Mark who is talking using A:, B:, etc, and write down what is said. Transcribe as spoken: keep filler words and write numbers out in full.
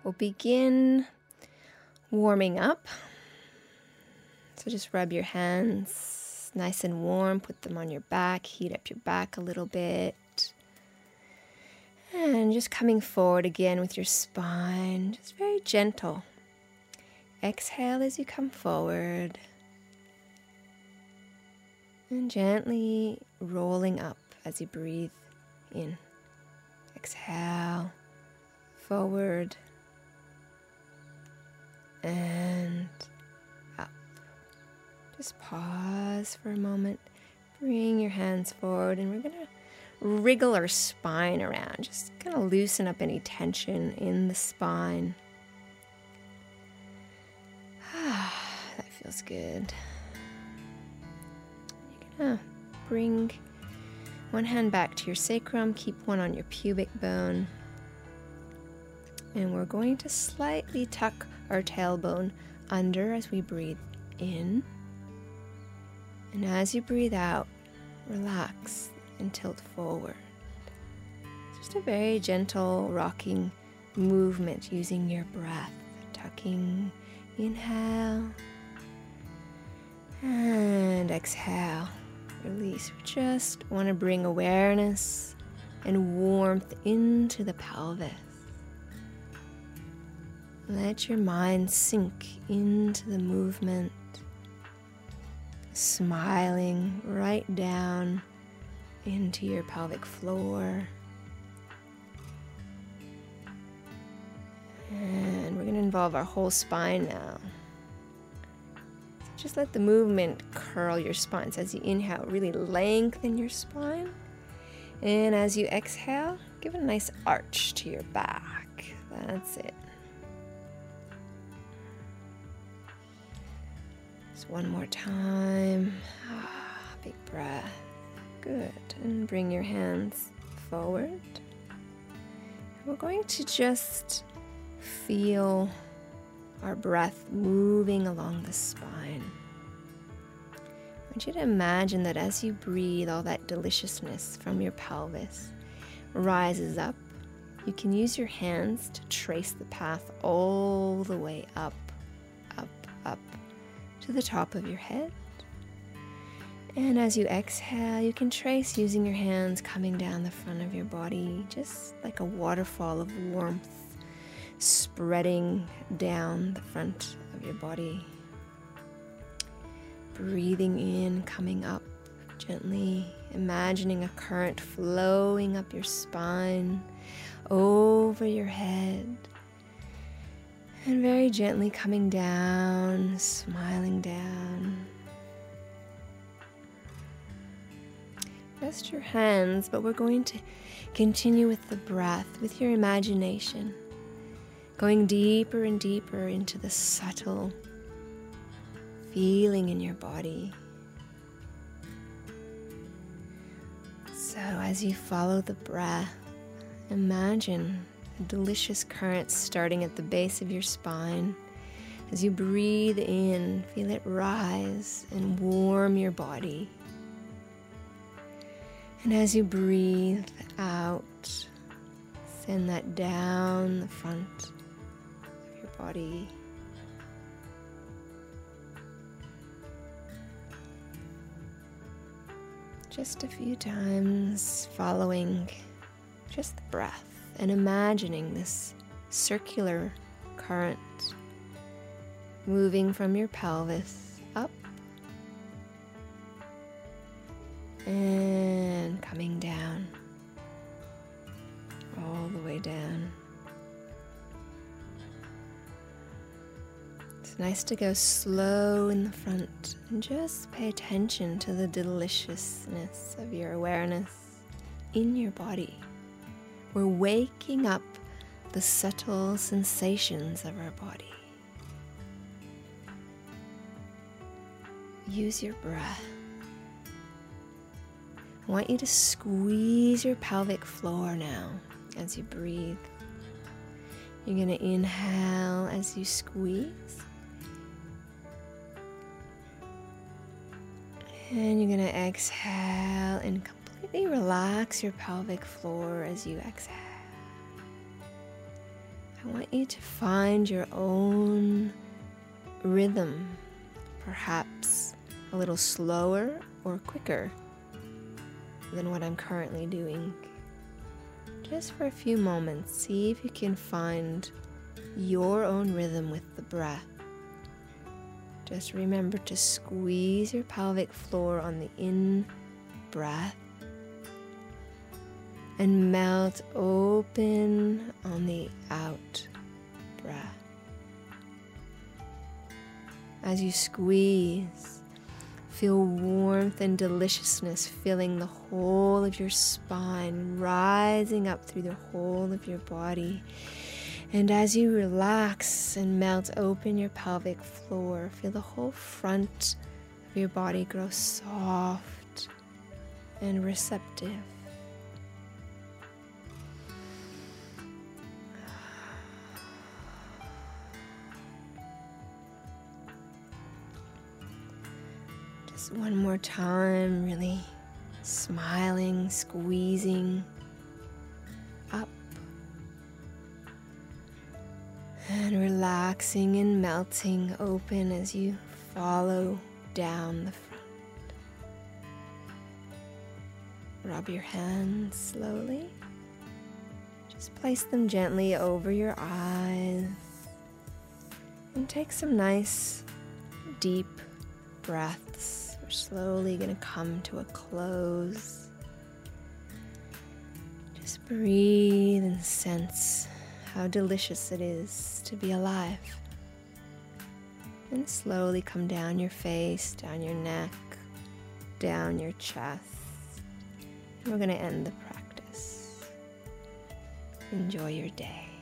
A: we'll begin warming up. So just rub your hands nice and warm, put them on your back, heat up your back a little bit. And just coming forward again with your spine, just very gentle. Exhale as you come forward. And gently rolling up as you breathe in. Exhale, forward, and up. Just pause for a moment. Bring your hands forward, and we're going to wriggle our spine around. Just kind of loosen up any tension in the spine. That feels good. You're going to bring one hand back to your sacrum, keep one on your pubic bone. And we're going to slightly tuck our tailbone under as we breathe in. And as you breathe out, relax and tilt forward. Just a very gentle rocking movement using your breath. Tucking, inhale, and exhale. Release. We just want to bring awareness and warmth into the pelvis. Let your mind sink into the movement, smiling right down into your pelvic floor. And we're going to involve our whole spine now. So just let the movement curl your spine. So as you inhale, really lengthen your spine. And as you exhale, give it a nice arch to your back. That's it. Just one more time. Ah, big breath. Good. And bring your hands forward. We're going to just feel our breath moving along the spine. I want you to imagine that as you breathe, all that deliciousness from your pelvis rises up. You can use your hands to trace the path all the way up, up, up to the top of your head. And as you exhale, you can trace using your hands coming down the front of your body, just like a waterfall of warmth spreading down the front of your body. Breathing in, coming up gently, imagining a current flowing up your spine, over your head, and very gently coming down, smiling down. Rest your hands, but we're going to continue with the breath, with your imagination, going deeper and deeper into the subtle feeling in your body. So as you follow the breath, imagine a delicious current starting at the base of your spine. As you breathe in, feel it rise and warm your body. And as you breathe out, send that down the front of your body. Just a few times, following just the breath and imagining this circular current moving from your pelvis up and coming down, all the way down. It's nice to go slow in the front and just pay attention to the deliciousness of your awareness in your body. We're waking up the subtle sensations of our body. Use your breath. I want you to squeeze your pelvic floor now as you breathe. You're going to inhale as you squeeze. And you're going to exhale and completely relax your pelvic floor as you exhale. I want you to find your own rhythm, perhaps a little slower or quicker than what I'm currently doing. Just for a few moments, see if you can find your own rhythm with the breath. Just remember to squeeze your pelvic floor on the in breath and melt open on the out breath. As you squeeze, feel warmth and deliciousness filling the whole of your spine, rising up through the whole of your body. And as you relax and melt open your pelvic floor, feel the whole front of your body grow soft and receptive. Just one more time, really smiling, squeezing up and relaxing and melting open as you follow down the front. Rub your hands slowly. Just place them gently over your eyes and take some nice deep breaths. We're slowly going to come to a close. Just breathe and sense how delicious it is to be alive. And slowly come down your face, down your neck, down your chest. And we're going to end the practice. Enjoy your day.